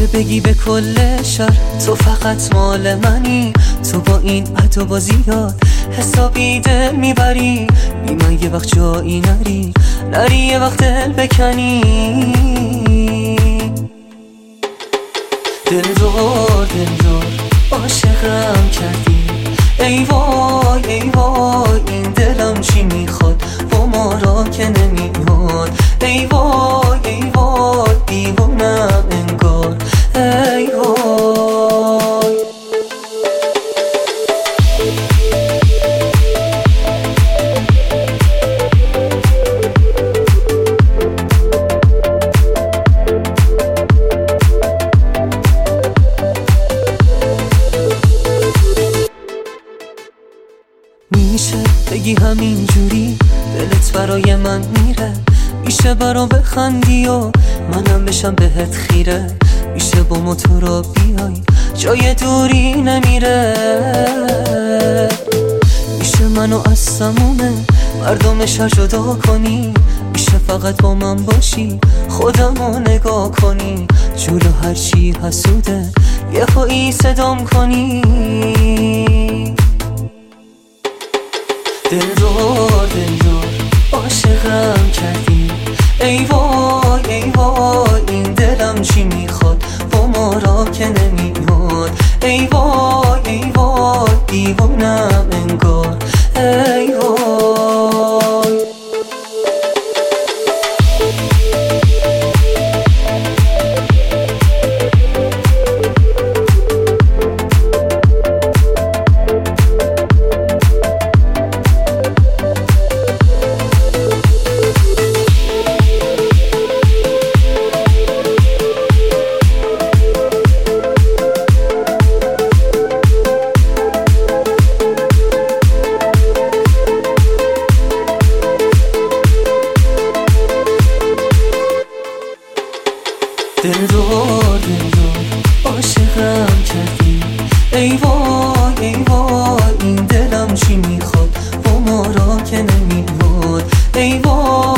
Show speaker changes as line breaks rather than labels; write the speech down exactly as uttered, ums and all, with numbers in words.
میشه بگی به کل شهر تو فقط مال منی، تو با این عد و بازیات حسابی دل میبری، بی من یه وقت جایی نری، نری یه وقت دل بکنی. دلدار دلدار عاشقم کردی، ای وای ای وای این دلم چی میخواد با ما را که نمیاد، ای وای ای وای دیوانم انگار، ای وای. میشه بگی همین جوری دلت برای من میره، میشه برام بخندی و منم بشم بهت خیره، میشه با ما تو را بیای جای دوری نمیره، میشه منو از سموم مردم شهر جدا کنی، میشه فقط با من باشی خودمو نگاه کنی، جلو هرچی حسوده یه خواهی صدام کنی. دلدار دلدار عاشقم کردی، ای وای ای وای این دلم چی میخواد با ما را که نمیاد، ای وای ای وای دیوانم انگار، ای وای. دلدار دلدار عاشقم کردی، ای وای ای وای این دلم چی میخواد با ما را که نمیاد، ای وای.